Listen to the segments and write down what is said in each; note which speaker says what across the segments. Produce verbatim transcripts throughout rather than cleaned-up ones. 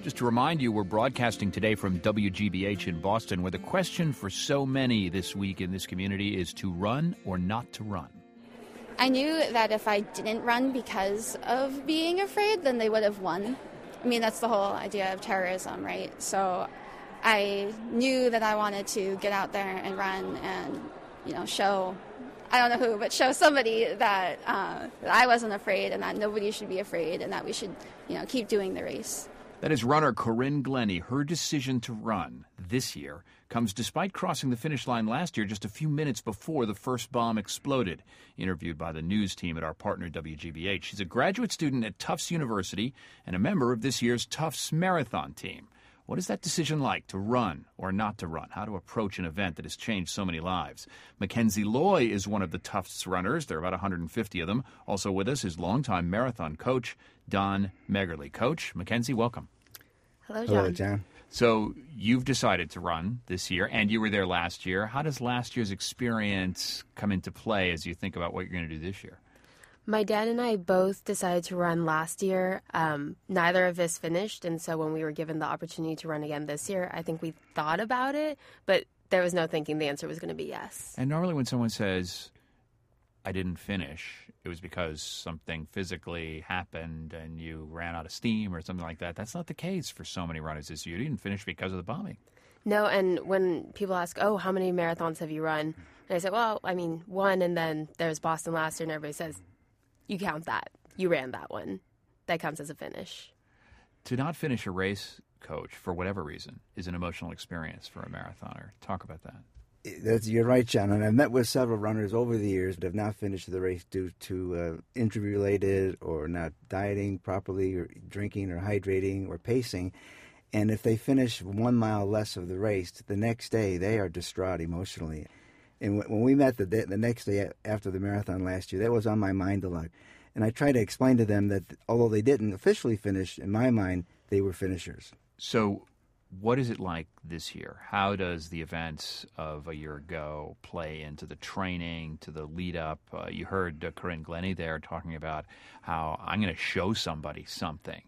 Speaker 1: Just to remind you, we're broadcasting today from W G B H in Boston, where the question for so many this week in this community is to run or not to run.
Speaker 2: I knew that if I didn't run because of being afraid, then they would have won. I mean, that's the whole idea of terrorism, right? So I knew that I wanted to get out there and run and, you know, show, I don't know who, but show somebody that, uh, that I wasn't afraid and that nobody should be afraid and that we should, you know, keep doing the race.
Speaker 1: That is runner Corinne Glennie. Her decision to run this year comes despite crossing the finish line last year just a few minutes before the first bomb exploded. Interviewed by the news team at our partner W G B H. She's a graduate student at Tufts University and a member of this year's Tufts Marathon team. What is that decision like, to run or not to run? How to approach an event that has changed so many lives? Mackenzie Loy is one of the Tufts runners. There are about one hundred fifty of them. Also with us is longtime marathon coach Don Megerle. Coach, Mackenzie, welcome.
Speaker 3: Hello, John.
Speaker 4: Hello, John.
Speaker 1: So you've decided to run this year, and you were there last year. How does last year's experience come into play as you think about what you're going to do this year?
Speaker 3: My dad and I both decided to run last year. Um, neither of us finished, and so when we were given the opportunity to run again this year, I think we thought about it, but there was no thinking the answer was going to be yes.
Speaker 1: And normally when someone says, I didn't finish, it was because something physically happened and you ran out of steam or something like that. That's not the case for so many runners this year. You didn't finish because of the bombing.
Speaker 3: No, and when people ask, oh, how many marathons have you run? And I said, well, I mean, one, and then there's Boston last year, and everybody says, you count that. You ran that one. That counts as a finish.
Speaker 1: To not finish a race, Coach, for whatever reason, is an emotional experience for a marathoner. Talk about that.
Speaker 4: That's, you're right, John. And I've met with several runners over the years that have not finished the race due to uh, injury-related or not dieting properly or drinking or hydrating or pacing. And if they finish one mile less of the race, the next day they are distraught emotionally. And when we met the, day, the next day after the marathon last year, that was on my mind a lot. And I tried to explain to them that although they didn't officially finish, in my mind, they were finishers.
Speaker 1: So what is it like this year? How does the events of a year ago play into the training, to the lead-up? Uh, you heard uh, Corinne Glennie there talking about how I'm going to show somebody something.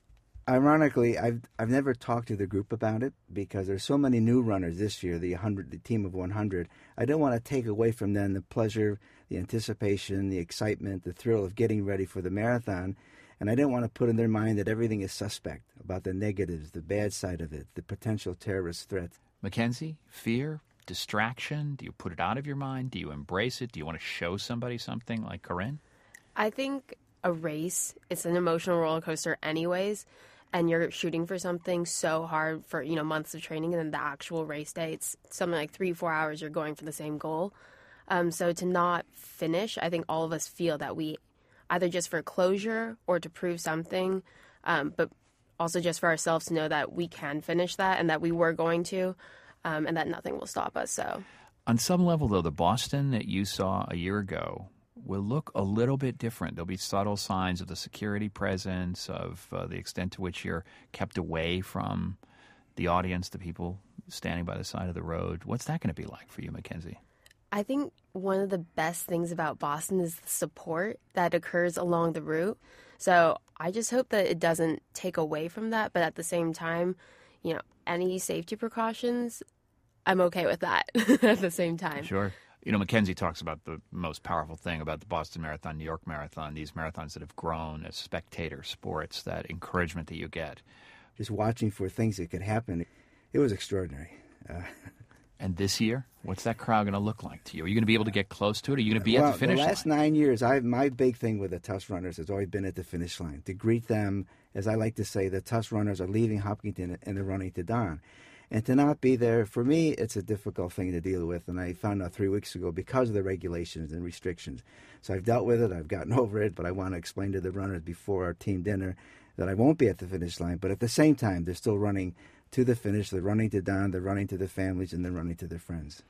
Speaker 4: Ironically, I've I've never talked to the group about it because there's so many new runners this year, the one hundred, the team of one hundred. I don't want to take away from them the pleasure, the anticipation, the excitement, the thrill of getting ready for the marathon. And I didn't want to put in their mind that everything is suspect, about the negatives, the bad side of it, the potential terrorist threat.
Speaker 1: Mackenzie, fear, distraction, do you put it out of your mind? Do you embrace it? Do you want to show somebody something like Corinne? I
Speaker 3: think a race, it's an emotional roller coaster anyways. And you're shooting for something so hard for, you know, months of training, and then the actual race day, it's something like three, four hours you're going for the same goal. Um, so to not finish, I think all of us feel that we, either just for closure or to prove something, um, but also just for ourselves to know that we can finish that and that we were going to, um, and that nothing will stop us. So,
Speaker 1: on some level, though, the Boston that you saw a year ago will look a little bit different. There'll be subtle signs of the security presence, of uh, the extent to which you're kept away from the audience, the people standing by the side of the road. What's that going to be like for you, Mackenzie?
Speaker 3: I think one of the best things about Boston is the support that occurs along the route. So I just hope that it doesn't take away from that, but at the same time, you know, any safety precautions, I'm okay with that at the same time.
Speaker 1: Sure. You know, Mackenzie talks about the most powerful thing about the Boston Marathon, New York Marathon, these marathons that have grown as spectator sports, that encouragement that you get.
Speaker 4: Just watching for things that could happen, it was extraordinary. Uh,
Speaker 1: and this year, what's that crowd going to look like to you? Are you going to be able to get close to it? Are you going to be
Speaker 4: well,
Speaker 1: at the finish line?
Speaker 4: The last
Speaker 1: line?
Speaker 4: nine years, I, my big thing with the Tufts runners has always been at the finish line, to greet them. As I like to say, the Tufts runners are leaving Hopkinton and they're running to Don. And to not be there, for me, it's a difficult thing to deal with. And I found out three weeks ago because of the regulations and restrictions. So I've dealt with it. I've gotten over it. But I want to explain to the runners before our team dinner that I won't be at the finish line. But at the same time, they're still running to the finish. They're running to Don. They're running to their families. And they're running to their friends.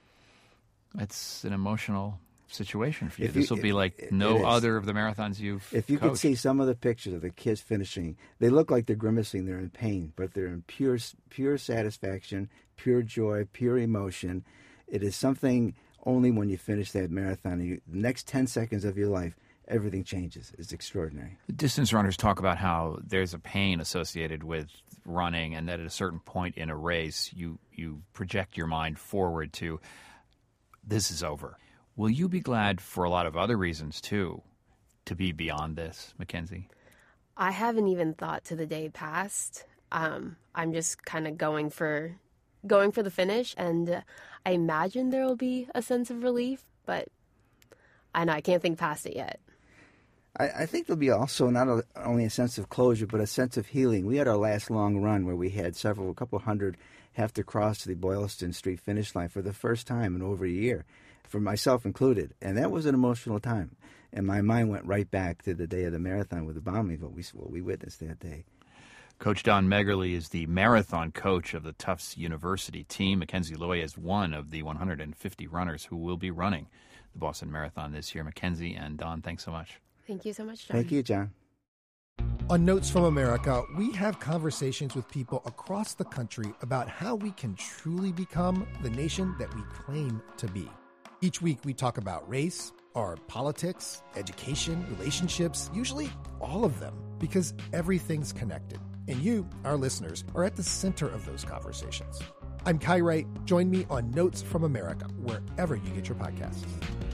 Speaker 1: It's an emotional situation for you.
Speaker 4: If you
Speaker 1: this will be like
Speaker 4: it,
Speaker 1: no
Speaker 4: it
Speaker 1: other of the marathons you've
Speaker 4: If you
Speaker 1: coached.
Speaker 4: could see some of the pictures of the kids finishing, they look like they're grimacing. They're in pain, but they're in pure, pure satisfaction, pure joy, pure emotion. It is something only when you finish that marathon. You, the next ten seconds of your life, everything changes. It's extraordinary.
Speaker 1: Distance runners talk about how there's a pain associated with running, and that at a certain point in a race, you, you project your mind forward to, this is over. Will you be glad for a lot of other reasons, too, to be beyond this, Mackenzie?
Speaker 3: I haven't even thought to the day past. Um, I'm just kind of going for going for the finish, and uh, I imagine there will be a sense of relief, but I know I can't think past it yet.
Speaker 4: I, I think there'll be also not a, only a sense of closure, but a sense of healing. We had our last long run where we had several, a couple hundred have to cross the Boylston Street finish line for the first time in over a year, for myself included. And that was an emotional time. And my mind went right back to the day of the marathon with the bombing, what we, what we witnessed that day.
Speaker 1: Coach Don Meggerly is the marathon coach of the Tufts University team. Mackenzie Loy is one of the one hundred fifty runners who will be running the Boston Marathon this year. Mackenzie and Don, thanks so much.
Speaker 3: Thank you so much, John.
Speaker 4: Thank you, John.
Speaker 5: On Notes from America, we have conversations with people across the country about how we can truly become the nation that we claim to be. Each week we talk about race, or politics, education, relationships, usually all of them, because everything's connected. And you, our listeners, are at the center of those conversations. I'm Kai Wright. Join me on Notes from America, wherever you get your podcasts.